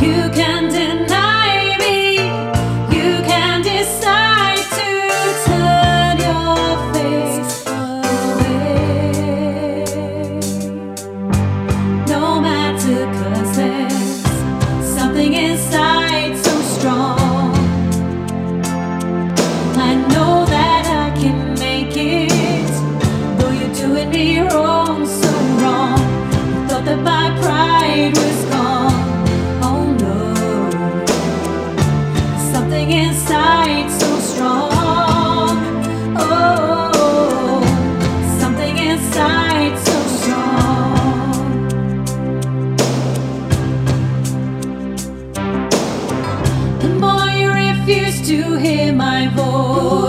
You can deny me, you can decide to turn your face away. No matter, 'cause there's something inside so strong. I know that I can make it, though you're doing me wrong, so wrong. I thought that my pride was gone. Oh no, something inside so strong. Oh, something inside so strong. The more you refuse to hear my voice,